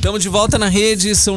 Estamos de volta na rede, são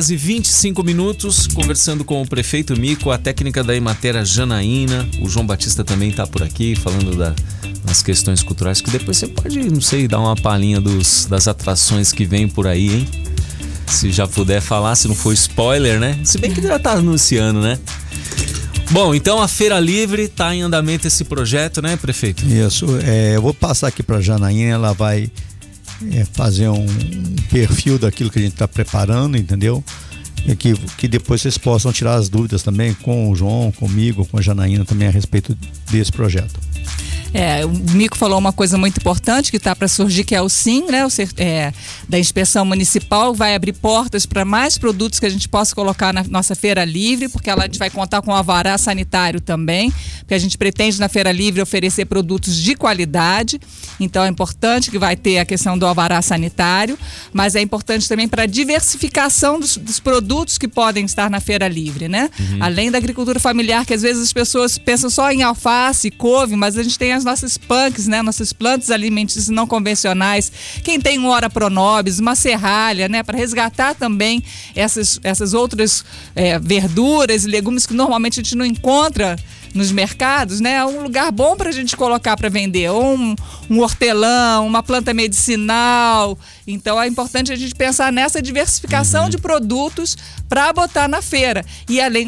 9h25, conversando com o prefeito Mico, a técnica da Emater Janaína. O João Batista também está por aqui, falando das questões culturais, que depois você pode, não sei, dar uma palhinha das atrações que vem por aí, hein? Se já puder falar, se não for spoiler, né? Se bem que já está anunciando, né? Bom, então a Feira Livre está em andamento esse projeto, né, prefeito? Isso, eu vou passar aqui para a Janaína, ela vai fazer um perfil daquilo que a gente está preparando, entendeu? E que depois vocês possam tirar as dúvidas também com o João, comigo, com a Janaína também a respeito desse projeto. O Mico falou uma coisa muito importante que está para surgir, que é o SIM, né? Da inspeção municipal, vai abrir portas para mais produtos que a gente possa colocar na nossa Feira Livre, porque a gente vai contar com o alvará sanitário também, porque a gente pretende na Feira Livre oferecer produtos de qualidade, então é importante que vai ter a questão do alvará sanitário, mas é importante também para a diversificação dos produtos que podem estar na Feira Livre, né? Uhum. Além da agricultura familiar, que às vezes as pessoas pensam só em alface, couve, mas a gente tem as nossas punks, né? Nossas plantas alimentícias não convencionais. Quem tem um Ora Pronobis, uma serralha, né? Para resgatar também essas outras verduras e legumes que normalmente a gente não encontra nos mercados, né? É um lugar bom para a gente colocar para vender. Ou um hortelão, uma planta medicinal. Então é importante a gente pensar nessa diversificação de produtos para botar na feira. E além,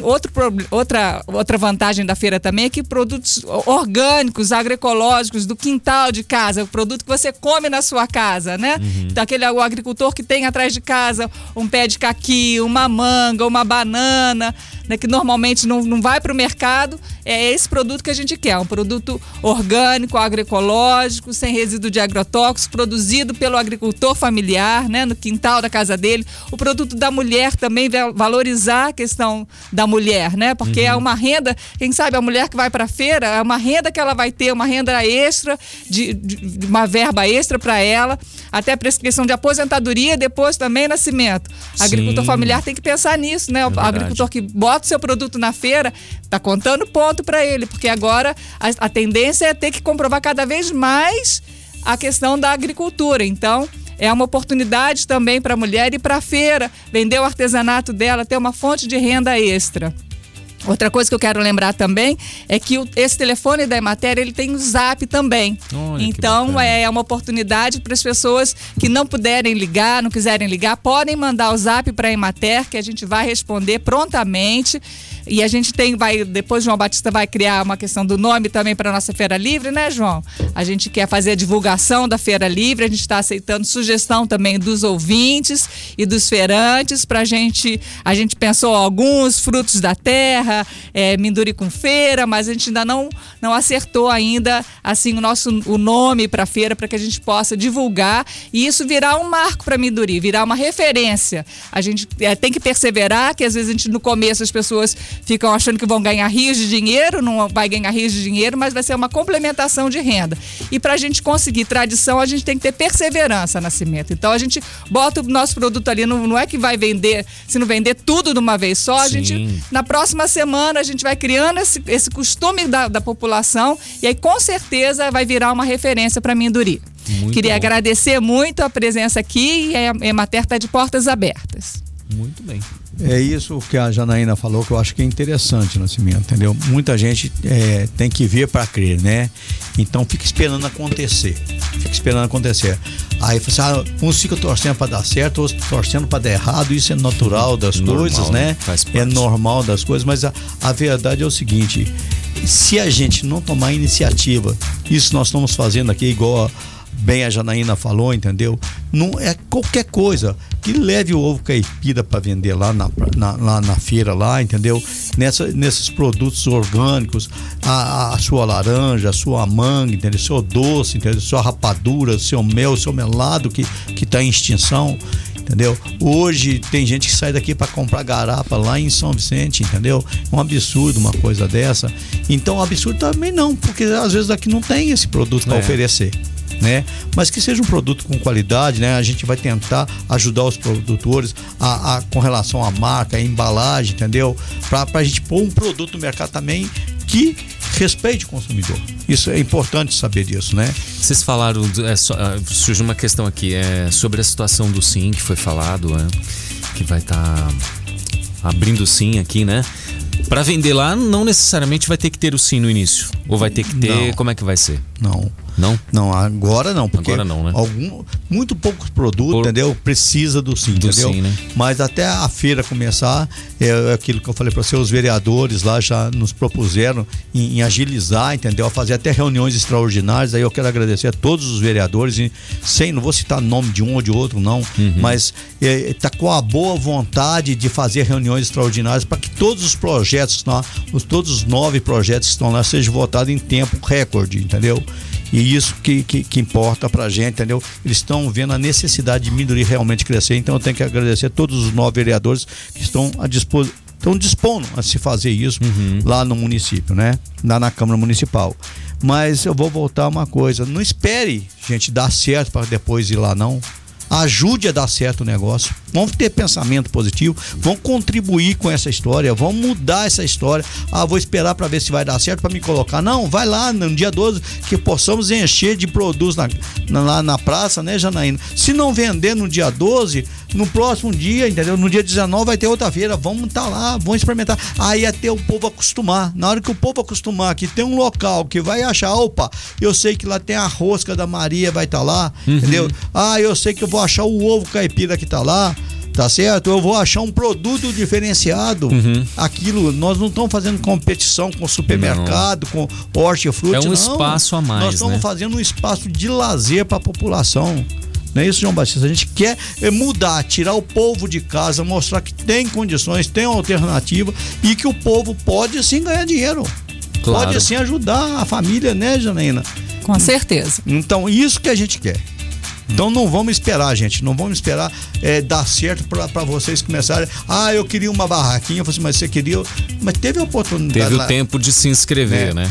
outra vantagem da feira também é que produtos orgânicos, agroecológicos, do quintal de casa, o produto que você come na sua casa, né? Então o agricultor que tem atrás de casa um pé de caqui, uma manga, uma banana, né, que normalmente não vai para o mercado, é esse produto que a gente quer, um produto orgânico, agroecológico, sem resíduo de agrotóxicos, produzido pelo agricultor familiar, né, no quintal da casa dele. O produto da mulher também, valorizar a questão da mulher, né, porque é uma renda, quem sabe a mulher que vai para a feira, é uma renda que ela vai ter, uma renda extra, de uma verba extra para ela, até para essa questão de aposentadoria, depois também nascimento. O agricultor familiar tem que pensar nisso, né, o agricultor que bota o seu produto na feira, tá contando ponto para ele, porque agora a tendência é ter que comprovar cada vez mais a questão da agricultura. Então, é uma oportunidade também para a mulher ir para a feira, vender o artesanato dela, ter uma fonte de renda extra. Outra coisa que eu quero lembrar também é que esse telefone da Emater, ele tem o Zap também. Olha, então é uma oportunidade para as pessoas que não puderem ligar, não quiserem ligar, podem mandar o Zap para a Emater, que a gente vai responder prontamente. E a gente depois o João Batista vai criar uma questão do nome também para a nossa Feira Livre, né, João? A gente quer fazer a divulgação da Feira Livre, a gente está aceitando sugestão também dos ouvintes e dos feirantes a gente pensou alguns frutos da terra, Minduri com feira, mas a gente ainda não acertou ainda, assim, o nome para a feira, para que a gente possa divulgar e isso virar um marco para Minduri, virar uma referência. A gente tem que perseverar, que às vezes no começo as pessoas ficam achando que vão ganhar rios de dinheiro, não vai ganhar rios de dinheiro, mas vai ser uma complementação de renda. E para a gente conseguir tradição, a gente tem que ter perseverança, Nascimento. Então a gente bota o nosso produto ali, não é que vai vender, se não vender tudo de uma vez só, a gente, na próxima semana, a gente vai criando esse costume da população e aí com certeza vai virar uma referência para Minduri. Queria agradecer muito a presença aqui e a Emater está de portas abertas. Muito bem. É isso que a Janaína falou que eu acho que é interessante, Nascimento, entendeu? Muita gente tem que ver para crer, né? Então fica esperando acontecer. Aí uns ficam torcendo para dar certo, outros torcendo para dar errado. Isso é natural das coisas, né? É normal das coisas, mas a verdade é o seguinte: se a gente não tomar iniciativa, isso nós estamos fazendo aqui igual bem a Janaína falou, entendeu? Não é qualquer coisa que leve o ovo caipira para vender lá na feira lá, entendeu? Nesses produtos orgânicos, a sua laranja, a sua manga, entendeu? Seu doce, entendeu? Sua rapadura, seu mel, seu melado que está em extinção, entendeu? Hoje tem gente que sai daqui para comprar garapa lá em São Vicente, entendeu? É um absurdo uma coisa dessa. Então, absurdo também não, porque às vezes aqui não tem esse produto para oferecer, né? Mas que seja um produto com qualidade, né? A gente vai tentar ajudar os produtores com relação à marca, à embalagem, entendeu? Pra gente pôr um produto no mercado também que respeite o consumidor. Isso é importante saber disso, né? Vocês falaram, surgiu uma questão aqui, sobre a situação do SIM que foi falado, que vai estar abrindo o SIM aqui, né? Para vender lá, não necessariamente vai ter que ter o SIM no início. Ou vai ter que ter, Não. Como é que vai ser? Não. Não? Não, agora não, porque Agora não, né? muito poucos produtos, entendeu? Precisa do SIM, entendeu? SIM, né? Mas até a feira começar, é aquilo que eu falei para você, os vereadores lá já nos propuseram em agilizar, entendeu? A fazer até reuniões extraordinárias. Aí eu quero agradecer a todos os vereadores, não vou citar nome de um ou de outro, não, mas tá com a boa vontade de fazer reuniões extraordinárias para que todos os projetos, todos os 9 projetos que estão lá sejam votados em tempo recorde, entendeu? E isso que importa pra gente, entendeu? Eles estão vendo a necessidade de Minduri realmente crescer, então eu tenho que agradecer a todos os 9 vereadores que estão dispondo a se fazer isso lá no município, né? Lá na Câmara Municipal. Mas eu vou voltar a uma coisa, não espere, gente, dar certo para depois ir lá, não. Ajude a dar certo o negócio. Vamos ter pensamento positivo, vamos contribuir com essa história, vamos mudar essa história. Vou esperar para ver se vai dar certo para me colocar. Não, vai lá no dia 12 que possamos encher de produtos lá na praça, né, Janaína? Se não vender no dia 12, no próximo dia, entendeu? No dia 19 vai ter outra feira, vamos estar lá, vamos experimentar. Aí até o povo acostumar. Na hora que o povo acostumar que tem um local que vai achar, opa, eu sei que lá tem a rosca da Maria, vai estar lá, entendeu? Eu sei que eu vou achar o ovo caipira que tá lá, tá certo? Eu vou achar um produto diferenciado. Aquilo, nós não estamos fazendo competição com supermercado, com hortifruti, é um espaço a mais, nós estamos fazendo um espaço de lazer para a população. Não é isso, João Batista? A gente quer mudar, tirar o povo de casa, mostrar que tem condições, tem alternativa e que o povo pode sim ganhar dinheiro. Claro. Pode sim ajudar a família, né, Janaína? Com certeza. Então, isso que a gente quer. Então não vamos esperar, gente. Não vamos esperar dar certo para vocês começarem. Eu queria uma barraquinha. Eu falei assim, mas você queria. Mas teve a oportunidade. Teve o tempo de se inscrever, né?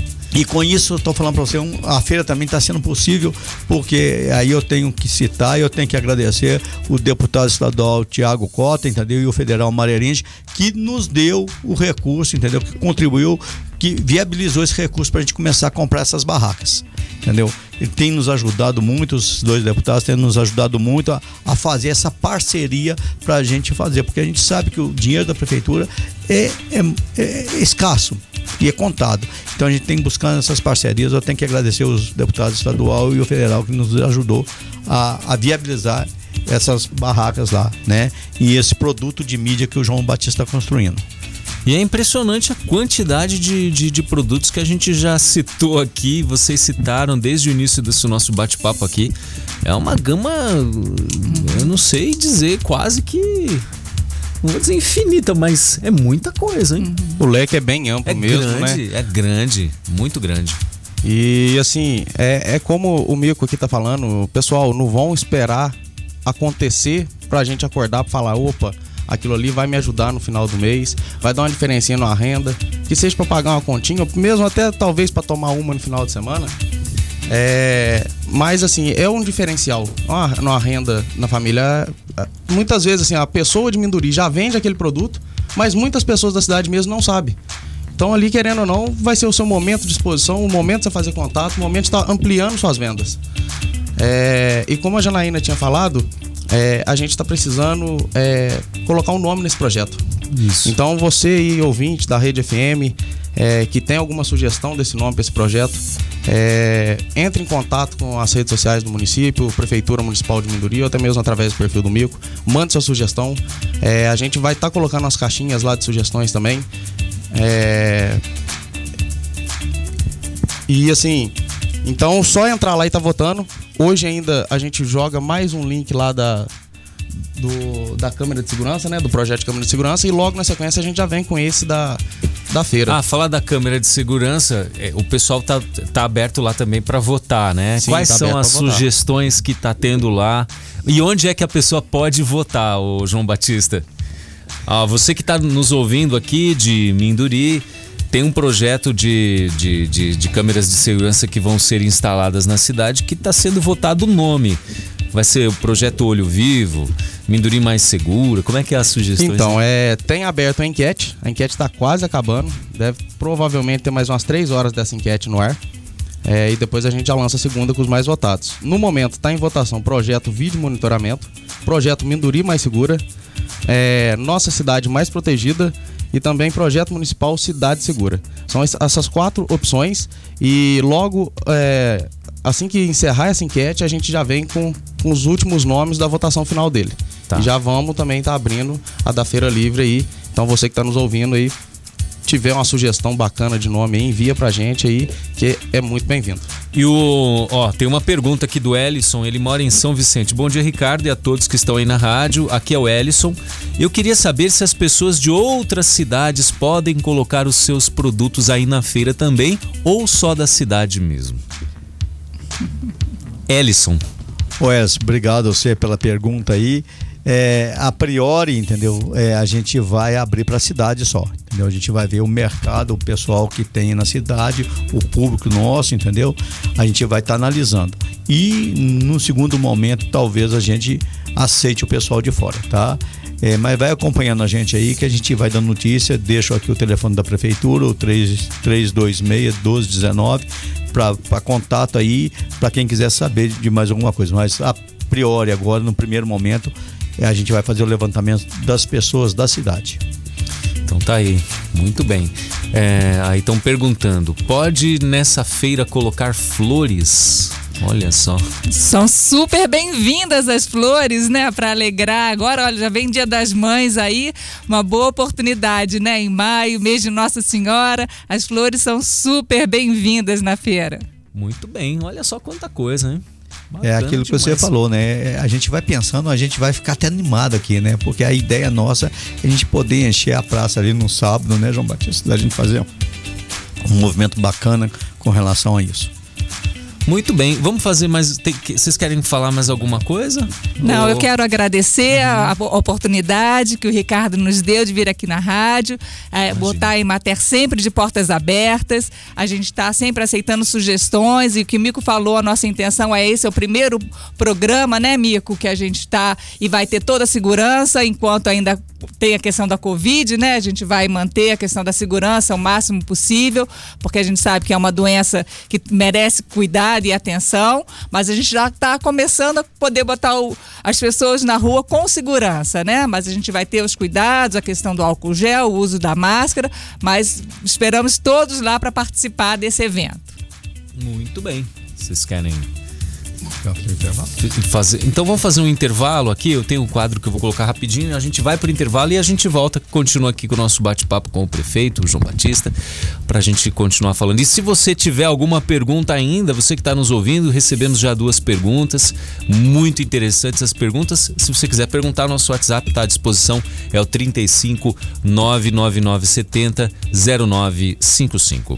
E com isso eu estou falando para você, a feira também está sendo possível, porque aí eu tenho que citar, eu tenho que agradecer o deputado estadual Tiago Cota, entendeu? E o federal Marerins, que nos deu o recurso, entendeu? Que contribuiu, que viabilizou esse recurso para a gente começar a comprar essas barracas, entendeu? Ele tem nos ajudado muito, os 2 deputados têm nos ajudado muito a fazer essa parceria para a gente fazer, porque a gente sabe que o dinheiro da prefeitura é escasso e é contado. Então a gente tem buscando essas parcerias. Eu tenho que agradecer os deputados estadual e o federal que nos ajudou a viabilizar essas barracas lá, né? E esse produto de mídia que o João Batista está construindo. E é impressionante a quantidade de produtos que a gente já citou aqui, vocês citaram desde o início desse nosso bate-papo aqui. É uma gama, eu não sei dizer, quase que, não vou dizer infinita, mas é muita coisa, hein? O leque é bem amplo mesmo, grande, né? É grande, muito grande. E assim, é como o Mico aqui tá falando, pessoal, não vão esperar acontecer pra gente acordar pra falar, opa, aquilo ali vai me ajudar no final do mês, vai dar uma diferencinha na renda, que seja para pagar uma continha, ou mesmo até talvez para tomar uma no final de semana. Mas assim, é um diferencial numa renda na família. Muitas vezes assim, a pessoa de Minduri já vende aquele produto, mas muitas pessoas da cidade mesmo não sabem. Então ali, querendo ou não, vai ser o seu momento de exposição, o momento de você fazer contato, o momento de estar ampliando suas vendas. E como a Janaína tinha falado, a gente está precisando colocar um nome nesse projeto. Isso. Então você aí, ouvinte da Rede FM, que tem alguma sugestão desse nome para esse projeto, entre em contato com as redes sociais do município, Prefeitura Municipal de Minduri, ou até mesmo através do perfil do Mico. Mande sua sugestão. A gente vai estar colocando as caixinhas lá de sugestões também. E assim, então só entrar lá e tá votando. Hoje ainda a gente joga mais um link lá da Câmara de Segurança, né? Do projeto de Câmara de Segurança, e logo na sequência a gente já vem com esse da feira. Falar da Câmara de Segurança, o pessoal tá aberto lá também para votar, né? Sim, quais tá são as votar. sugestões que tá tendo lá? E onde é que a pessoa pode votar, ô João Batista? Você que está nos ouvindo aqui de Minduri, tem um projeto de câmeras de segurança que vão ser instaladas na cidade que está sendo votado o nome. Vai ser o projeto Olho Vivo, Minduri Mais Segura? Como é que é as sugestões? Então, tem aberto a enquete está quase acabando, deve provavelmente ter mais umas 3 horas dessa enquete no ar. E depois a gente já lança a segunda com os mais votados. No momento está em votação projeto Vídeo Monitoramento, projeto Minduri Mais Segura, Nossa Cidade Mais Protegida e também projeto municipal Cidade Segura. São essas 4 opções e logo assim que encerrar essa enquete a gente já vem com os últimos nomes da votação final dele. Tá. E já vamos também estar abrindo a da Feira Livre aí. Então você que está nos ouvindo aí, tiver uma sugestão bacana de nome aí, envia pra gente aí, que é muito bem-vindo. E tem uma pergunta aqui do Ellison, ele mora em São Vicente. Bom dia, Ricardo, e a todos que estão aí na rádio. Aqui é o Ellison. Eu queria saber se as pessoas de outras cidades podem colocar os seus produtos aí na feira também, ou só da cidade mesmo. Ellison. Wes, obrigado a você pela pergunta aí. A priori, entendeu? A gente vai abrir para a cidade só, entendeu? A gente vai ver o mercado, o pessoal que tem na cidade, o público nosso, entendeu? A gente vai estar analisando. E no segundo momento, talvez a gente aceite o pessoal de fora, tá? Mas vai acompanhando a gente aí que a gente vai dando notícia. Deixo aqui o telefone da prefeitura, o 326-1219, para contato aí, para quem quiser saber de mais alguma coisa. Mas a priori agora, no primeiro momento, a gente vai fazer o levantamento das pessoas da cidade. Então tá aí, muito bem. Aí estão perguntando, pode nessa feira colocar flores? Olha só. São super bem-vindas as flores, né? Para alegrar. Agora, olha, já vem Dia das Mães aí, uma boa oportunidade, né? Em maio, mês de Nossa Senhora, as flores são super bem-vindas na feira. Muito bem, olha só quanta coisa, hein? É aquilo que você falou, né? A gente vai pensando, a gente vai ficar até animado aqui, né? Porque a ideia nossa é a gente poder encher a praça ali no sábado, né, João Batista? Da gente fazer um movimento bacana com relação a isso. Muito bem, vamos fazer mais. Vocês querem falar mais alguma coisa? Não, eu quero agradecer a oportunidade que o Ricardo nos deu de vir aqui na rádio, botar a Emater sempre de portas abertas. A gente está sempre aceitando sugestões e o que o Mico falou, a nossa intenção esse é o primeiro programa, né, Mico, que a gente está e vai ter toda a segurança enquanto ainda tem a questão da Covid, né? A gente vai manter a questão da segurança o máximo possível, porque a gente sabe que é uma doença que merece cuidado e atenção, mas a gente já está começando a poder botar as pessoas na rua com segurança, né? Mas a gente vai ter os cuidados, a questão do álcool gel, o uso da máscara, mas esperamos todos lá para participar desse evento. Muito bem. Vocês querem então vamos fazer um intervalo aqui. Eu tenho um quadro que eu vou colocar rapidinho. A gente vai pro intervalo e a gente volta, continua aqui com o nosso bate-papo com o prefeito, o João Batista, pra gente continuar falando. E se você tiver alguma pergunta ainda, você que está nos ouvindo, recebemos já 2 perguntas muito interessantes as perguntas. Se você quiser perguntar, nosso WhatsApp está à disposição, é o 35 99970 0955.